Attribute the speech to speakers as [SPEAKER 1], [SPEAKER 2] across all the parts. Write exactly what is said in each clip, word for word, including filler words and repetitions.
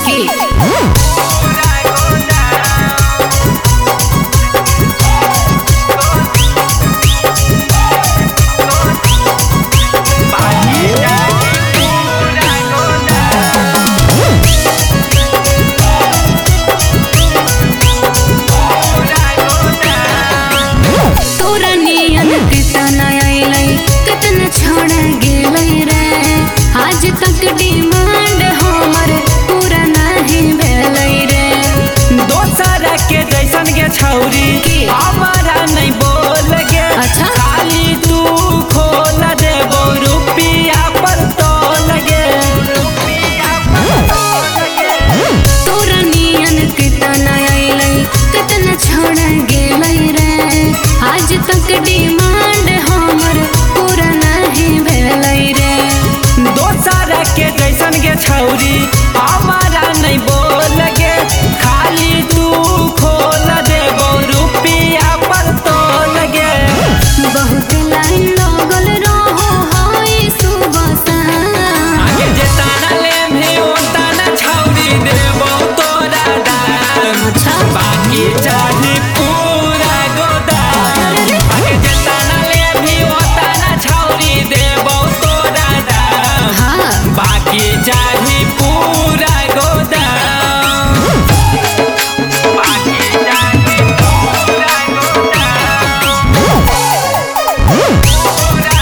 [SPEAKER 1] आज तक डिमांड हमर पूरा नहीं भेलै रे।
[SPEAKER 2] दोसर के जैसन के छौरी हमारा नहीं बोल गे।
[SPEAKER 1] अच्छा
[SPEAKER 2] खाली तू खोल देबो रुपिया पर तोल गे।
[SPEAKER 1] तोरा नियन कितना अइलै कितना छोड़ गेलै रे। आज तक डिमांड हमर पूरा नहीं भेलै रे।
[SPEAKER 2] दोसर के जैसन के छौरी हमारा नहीं बोल गे। खाली तू खोल देबो रुपिया पर तोल गे।
[SPEAKER 1] बहुत लाइन लगल रहो हई सुबह शाम।
[SPEAKER 2] आगे जे ताना लेम हे ओ ताना छौरी देबो तोरा दाम।
[SPEAKER 1] अच्छा
[SPEAKER 2] बाकी चाही पूरा गोदाम। आगे जे ताना लेम हे ओ ताना छौरी देबो तोरा दाम।
[SPEAKER 1] हाँ
[SPEAKER 2] बाकी चाही पूरा गोदाम। बाकी चाही पूरा गोदाम। पूरा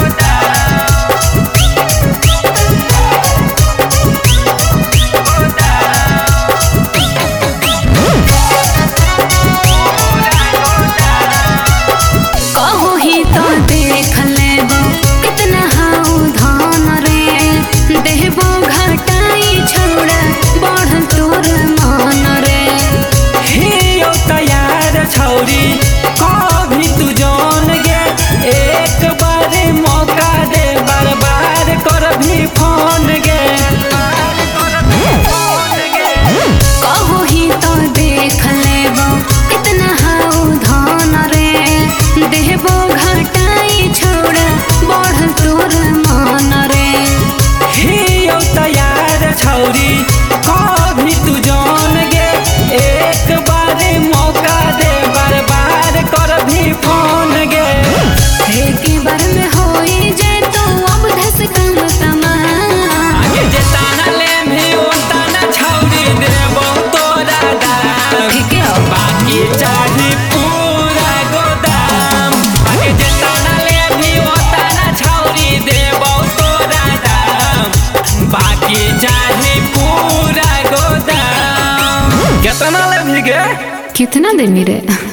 [SPEAKER 1] कहो ही तो देख लेबो कितना हाउ धान रे। देहबो घटाई छोड़ा बढ़ल तोर मान रे।
[SPEAKER 2] हियो तैयार छौरी कभी तू जान गे। एक बार मौका दे बार बार कर भी फोन गे।
[SPEAKER 1] कहो ही तो देख लेबो कितना हाउ धान रे। देहबो घटाई छोड़ा बढ़ल तोर मान रे।
[SPEAKER 2] हियो तैयार छौरी कभी तू जान गे। एक बार मौका दे बार बार कर भी फोन गे।
[SPEAKER 1] एक बार में होई जाए तो अब धस कम तमाम।
[SPEAKER 2] आगे जे ताना लेम हे ओ ताना छौरी देबो तोरा दाम।
[SPEAKER 1] ठीक है
[SPEAKER 2] बाकी चाही पूरा गोदाम। आगे जे ताना लेम हे ओ ताना छौरी देबो तोरा दाम। बाकी चाही पूरा गोदाम। केतना लेबही गे?
[SPEAKER 1] कितना देनी रे।